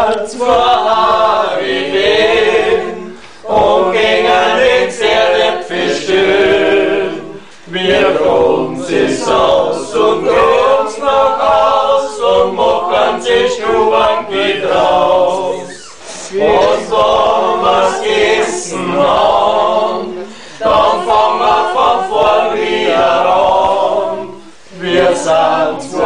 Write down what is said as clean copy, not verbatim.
zwar wie wen, und gingen nix verstehen. Wir kommen sich aus und gehen nach Haus und machen sich Kuban geht raus. Und wenn wir's gegessen haben, dann fangen wir von vorn wieder an. Wir sind